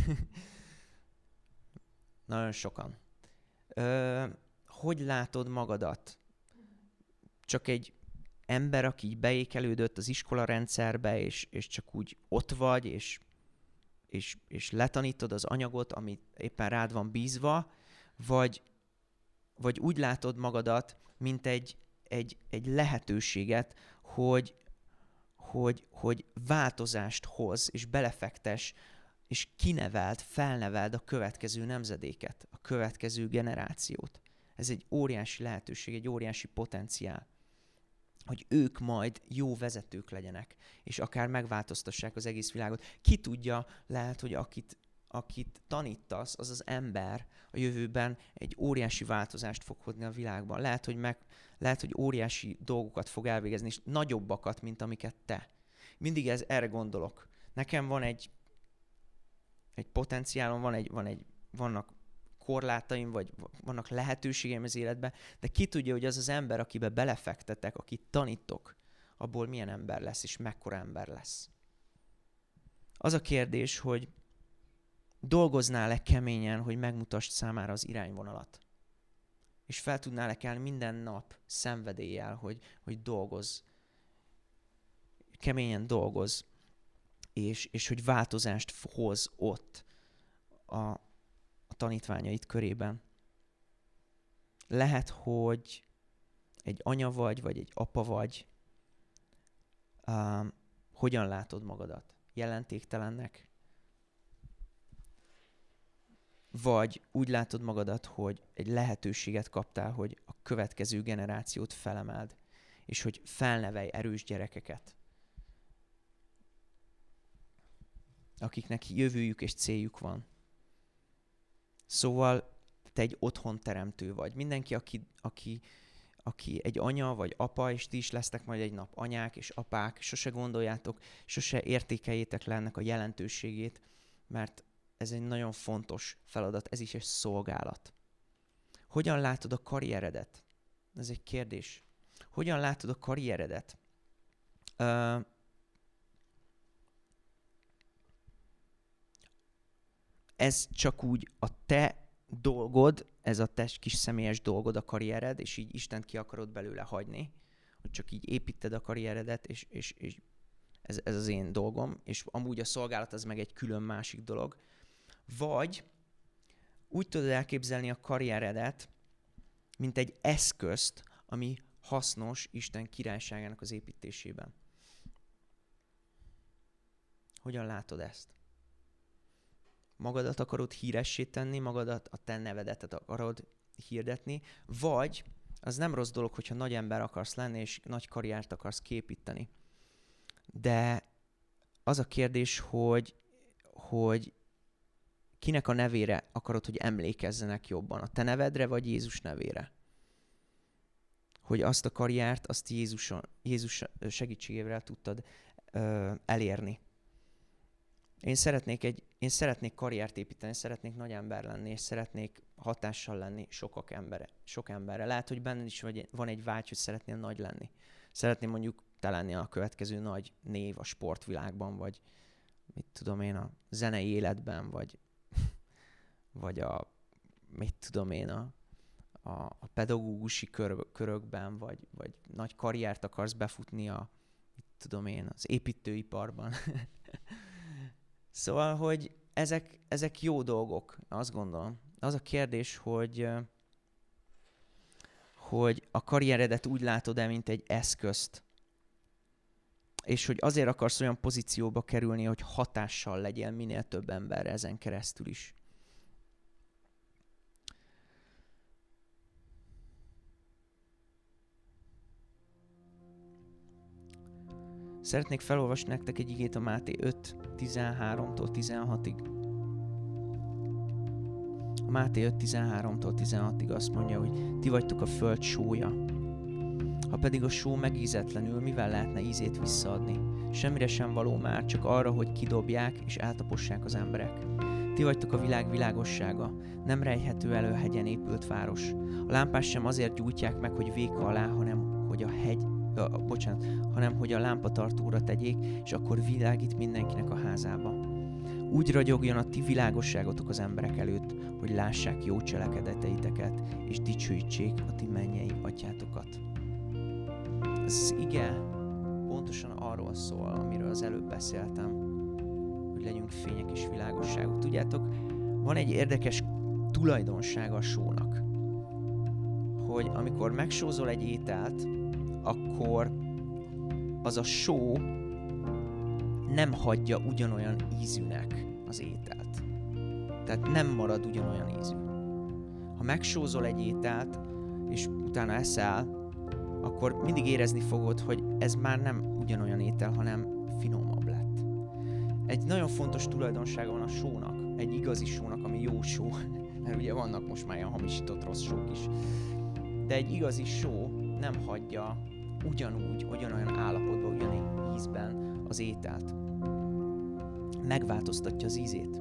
Nagyon sokan. Ö, hogy látod magadat? Csak egy ember, aki így beékelődött az iskola rendszerbe, és, és csak úgy ott vagy, és, és, és letanítod az anyagot, ami éppen rád van bízva, vagy, vagy úgy látod magadat, mint egy, egy, egy lehetőséget, hogy Hogy, hogy változást hoz, és belefektes, és kineveld, felneveld a következő nemzedéket, a következő generációt. Ez egy óriási lehetőség, egy óriási potenciál, hogy ők majd jó vezetők legyenek, és akár megváltoztassák az egész világot. Ki tudja, lehet, hogy akit, akit tanítasz, az az ember a jövőben egy óriási változást fog hozni a világban. Lehet, hogy, meg, lehet, hogy óriási dolgokat fog elvégezni, és nagyobbakat, mint amiket te. Mindig ez, erre gondolok. Nekem van egy, egy potenciálom, van egy, van egy, vannak korlátaim, vagy vannak lehetőségeim az életben, de ki tudja, hogy az az ember, akibe belefektetek, akit tanítok, abból milyen ember lesz, és mekkora ember lesz. Az a kérdés, hogy dolgoznál-e keményen, hogy megmutasd számára az irányvonalat? És fel tudnál-e kelni minden nap szenvedéllyel, hogy, hogy dolgozz. Keményen dolgozz, és, és hogy változást hoz ott a, a tanítványaid körében. Lehet, hogy egy anya vagy, vagy egy apa vagy. Um, hogyan látod magadat? Jelentéktelennek? Vagy úgy látod magadat, hogy egy lehetőséget kaptál, hogy a következő generációt felemeld, és hogy felnevelj erős gyerekeket, akiknek jövőjük és céljuk van. Szóval te egy otthonteremtő vagy. Mindenki, aki, aki, aki egy anya vagy apa, és ti is lesztek majd egy nap anyák és apák, sose gondoljátok, sose értékeljétek le ennek a jelentőségét, mert ez egy nagyon fontos feladat, ez is egy szolgálat. Hogyan látod a karrieredet? Ez egy kérdés. Hogyan látod a karrieredet? Uh, ez csak úgy a te dolgod, ez a te kis személyes dolgod, a karriered, és így Istent ki akarod belőle hagyni, hogy csak így építed a karrieredet, és, és, és ez, ez az én dolgom, és amúgy a szolgálat az meg egy külön másik dolog. Vagy úgy tudod elképzelni a karrieredet, mint egy eszközt, ami hasznos Isten királyságának az építésében. Hogyan látod ezt? Magadat akarod híressé tenni, magadat, a te nevedet akarod hirdetni, vagy az nem rossz dolog, hogyha nagy ember akarsz lenni, és nagy karriert akarsz képíteni. De az a kérdés, hogy, hogy kinek a nevére akarod, hogy emlékezzenek jobban? A te nevedre, vagy Jézus nevére? Hogy azt a karriert, azt Jézus, Jézus segítségével tudtad ö, elérni. Én szeretnék, egy, én szeretnék karriert építeni, szeretnék nagy ember lenni, és szeretnék hatással lenni sokak embere, sok emberre. Lehet, hogy benned is vagy, van egy vágy, hogy szeretnél nagy lenni. Szeretném mondjuk te lenni a következő nagy név a sportvilágban, vagy mit tudom én, a zenei életben, vagy, vagy a, mit tudom én, a, a, a pedagógusi kör, körökben, vagy, vagy nagy karriert akarsz befutni a, mit tudom én, az építőiparban. Szóval, hogy ezek, ezek jó dolgok, azt gondolom. Az a kérdés, hogy, hogy a karrieredet úgy látod-e, mint egy eszközt, és hogy azért akarsz olyan pozícióba kerülni, hogy hatással legyél minél több emberre ezen keresztül is. Szeretnék felolvasni nektek egy igét a Máté öt tizenháromtól tizenhatig. A Máté öt tizenháromtól tizenhatig azt mondja, hogy ti vagytok a föld sója. Ha pedig a só megízetlenül, mivel lehetne ízét visszaadni? Semmire sem való már, csak arra, hogy kidobják és eltapossák az emberek. Ti vagytok a világ világossága, nem rejthető elő a hegyen épült város. A lámpás sem azért gyújtják meg, hogy véka alá, hanem hogy a hegy, uh, bocsánat, hanem hogy a lámpatartóra tegyék, és akkor világít mindenkinek a házába. Úgy ragyogjon a ti világosságotok az emberek előtt, hogy lássák jó cselekedeteiteket, és dicsőítsék a ti mennyei atyátokat. Ez az ige pontosan arról szól, amiről az előbb beszéltem, hogy legyünk fények és világosságok. Tudjátok, van egy érdekes tulajdonsága a sónak, hogy amikor megsózol egy ételt, akkor az a só nem hagyja ugyanolyan ízűnek az ételt. Tehát nem marad ugyanolyan ízű. Ha megsózol egy ételt, és utána eszel, akkor mindig érezni fogod, hogy ez már nem ugyanolyan étel, hanem finomabb lett. Egy nagyon fontos tulajdonsága van a sónak, egy igazi sónak, ami jó só, mert ugye vannak most már ilyen hamisított rossz sók is. De egy igazi só nem hagyja ugyanúgy, ugyanolyan állapotban, ugyanilyen ízben az ételt. Megváltoztatja az ízét.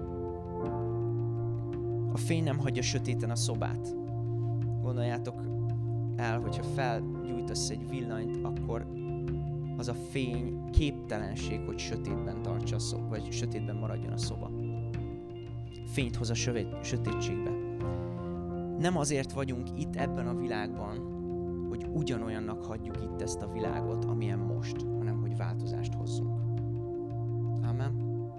A fény nem hagyja sötéten a szobát. Gondoljátok el, hogyha felgyújtasz egy villanyt, akkor az a fény képtelenség, hogy sötétben tartsa a szoba, vagy sötétben maradjon a szoba. Fényt hoz a sötétségbe. Nem azért vagyunk itt ebben a világban, hogy ugyanolyannak hagyjuk itt ezt a világot, amilyen most, hanem hogy változást hozzunk. Amen.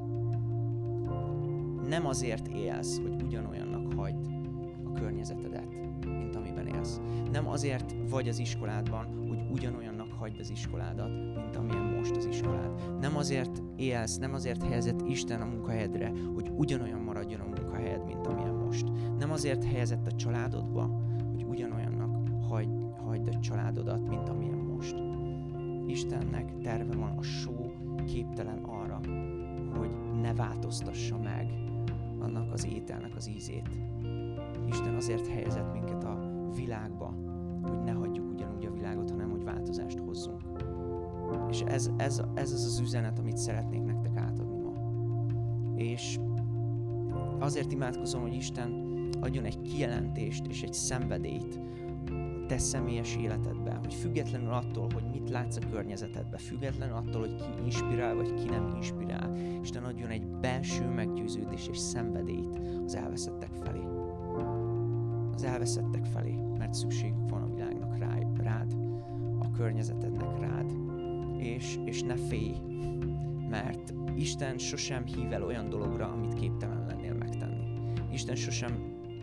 Nem azért élsz, hogy ugyanolyannak hagyd a környezetedet, mint amiben élsz. Nem azért vagy az iskoládban, hogy ugyanolyannak hagyd az iskoládat, mint amilyen most az iskolád. Nem azért élsz, nem azért helyezett Isten a munkahelyedre, hogy ugyanolyan maradjon a munkahelyed, mint amilyen most. Nem azért helyezett a családodba, hogy ugyanolyannak hagyd, hagyd a családodat, mint amilyen most. Istennek terve van, a só képtelen arra, hogy ne változtassa meg annak az ételnek az ízét. Isten azért helyezett minket a világba, hogy ne hagyjuk ugyanúgy a világot, hanem hogy változást hozzunk. És ez, ez, ez az az üzenet, amit szeretnék nektek átadni ma. És azért imádkozom, hogy Isten adjon egy kijelentést és egy szenvedélyt a te személyes életedben, hogy függetlenül attól, hogy mit látsz a környezetedben, függetlenül attól, hogy ki inspirál, vagy ki nem inspirál, Isten adjon egy belső meggyőződés és szenvedélyt az elveszettek felé. Az elveszettek felé, mert szükségük van a világnak rá, rád, a környezetednek rád. És, és ne félj, mert Isten sosem hív el olyan dologra, amit képtelen lennél megtenni. Isten sosem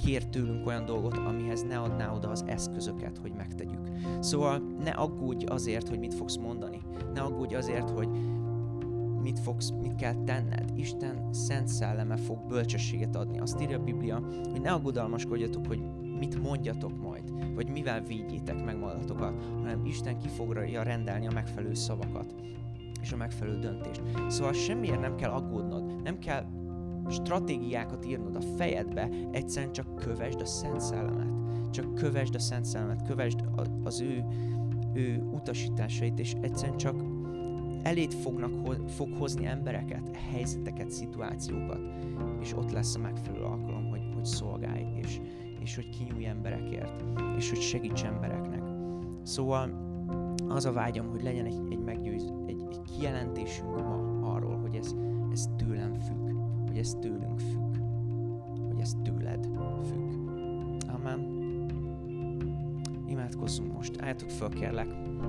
kér tőlünk olyan dolgot, amihez ne adná oda az eszközöket, hogy megtegyük. Szóval ne aggódj azért, hogy mit fogsz mondani. Ne aggódj azért, hogy mit, fogsz, mit kell tenned. Isten szent szelleme fog bölcsességet adni. Azt írja a Biblia, hogy ne aggodalmaskodjatok, hogy mit mondjatok majd, vagy mivel védjétek meg magatokat, hanem Isten ki fogja rendelni a megfelelő szavakat és a megfelelő döntést. Szóval semmiért nem kell aggódnod, nem kell stratégiákat írnod a fejedbe, egyszerűen csak kövesd a Szent Szellemet. Csak kövesd a Szent Szellemet, kövesd az ő, ő utasításait, és egyszerűen csak eléd fognak, fog hozni embereket, helyzeteket, szituációkat, és ott lesz a megfelelő alkalom, hogy, hogy szolgálj, és, és hogy kinyújj emberekért, és hogy segíts embereknek. Szóval az a vágyam, hogy legyen egy, egy meggyőz, egy, egy kijelentésünk ma arról, hogy ez, ez tőlem függ, hogy ez tőlünk függ, hogy ez tőled függ. Amen. Imádkozzunk most. Álljatok föl, kérlek.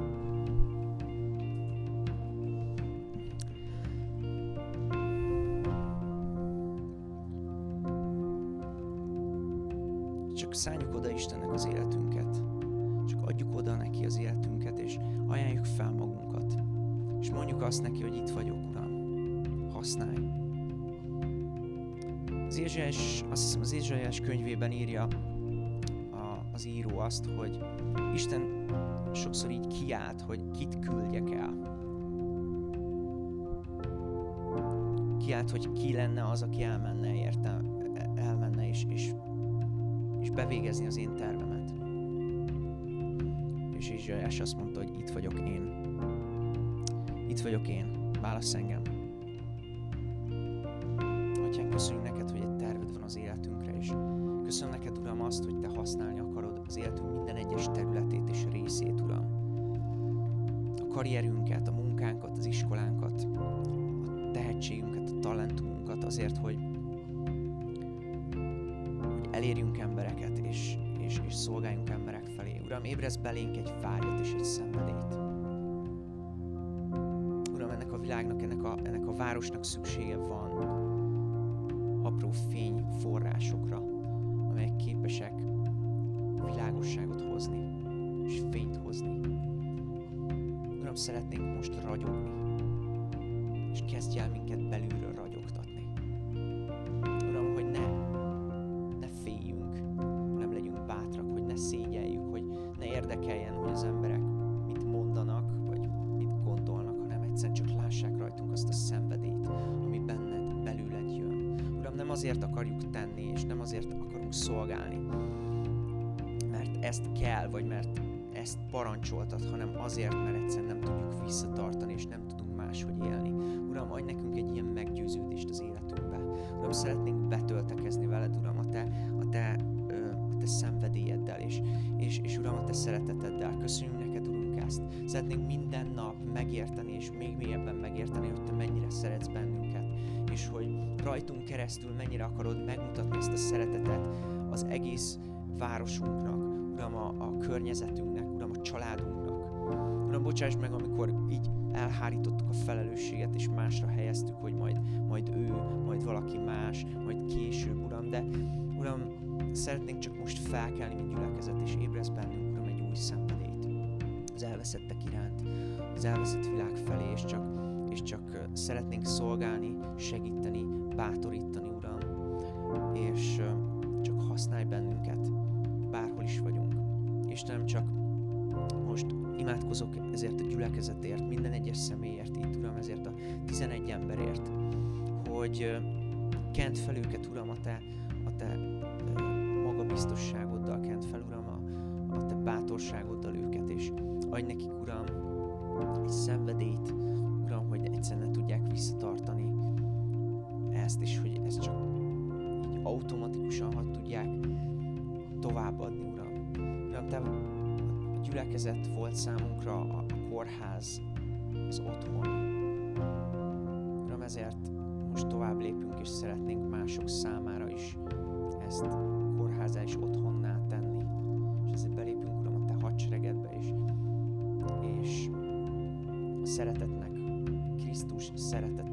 Csak szálljuk oda Istennek az életünket. Csak adjuk oda neki az életünket, és ajánljuk fel magunkat. És mondjuk azt neki, hogy itt vagyok, Uram. Használj. Az Ézsaiás, azt hiszem, az Ézsaiás könyvében írja a, az író azt, hogy Isten sokszor így kiált, hogy kit küldjek el. Kiált, hogy ki lenne az, aki elmenne érte, elmenne és, és, és bevégezni az én tervemet. És Ézsaiás azt mondta, hogy itt vagyok én. Itt vagyok én. Válasz engem. Atyánk, köszönjük neked, hogy egy terved van az életünkre, és köszönöm neked, Uram, azt, hogy te használni akarod az életünk minden egyes területét és részét, Uram. A karrierünket, a munkánkat, az iskolánkat, a tehetségünket, a talentumunkat azért, hogy, hogy elérjünk embereket, és, és, és szolgáljunk emberek felé. Uram, ébrezz belénk egy vágyat és egy szenvedélyt. Uram, ennek a világnak, ennek a, ennek a városnak szüksége van apró fényforrásokra, amelyek képesek világosságot hozni, és fényt hozni. Uram, szeretnénk most ragyogni, és kezdj el minket belülről ragyogtatni. Uram, hogy ne, ne féljünk, nem legyünk bátrak, hogy ne szégyeljük, hogy ne érdekeljen, hogy az emberek mit mondanak, vagy mit gondolnak, hanem egyszerűen csak lássák rajtunk azt a szenvedélyt, ami benned, belőled jön. Uram, nem azért akarjuk tenni, és nem azért akarunk szolgálni, mert ezt kell, vagy mert ezt parancsoltad, hanem azért, mert egyszerűen nem tudjuk visszatartani, és nem tudunk máshogy élni. Uram, adj nekünk egy ilyen meggyőződést az életünkbe. Uram, szeretnénk betöltekezni veled, Uram, a te, a te, ö, a te szenvedélyeddel, és, és, és Uram, a te szereteteddel. Köszönjük neked, Urunk, ezt. Szeretnénk minden nap megérteni, és még mélyebben megérteni, hogy te mennyire szeretsz bennünket, és hogy rajtunk keresztül mennyire akarod megmutatni ezt a szeretetet az egész városunknak, Uram, a, a környezetünknek, Uram, a családunknak. Uram, bocsáss meg, amikor így elhárítottuk a felelősséget, és másra helyeztük, hogy majd, majd ő, majd valaki más, majd később, Uram, de Uram, szeretnénk csak most felkelni, mint gyülekezet, és ébresz bennünk, Uram, egy új szenvedélyt az elveszettek iránt, az elveszett világ felé, és csak, és csak szeretnénk szolgálni, segíteni, bátorítani, Uram, és csak használj bennünket, bárhol is vagyunk. Istenem, csak most imádkozok ezért a gyülekezetért, minden egyes személyért itt, Uram, ezért a tizenegy emberért, hogy kent fel őket, Uram, a te, a te magabiztosságoddal, kent fel, Uram, a, a te bátorságoddal őket, és adj nekik, Uram, egy szenvedélyt, Uram, hogy egyszerűen ne tudják visszatartani ezt, és hogy ez csak így automatikusan, ha tudják továbbadni, Uram. Uram, te a gyülekezet volt számunkra, a kórház, az otthon. Uram, ezért most tovább lépünk, és szeretnénk mások számára is ezt kórházá és otthonná tenni. És ezért belépünk, Uram, a te hadseregedbe is, és a szeretetnek, Krisztus szeretet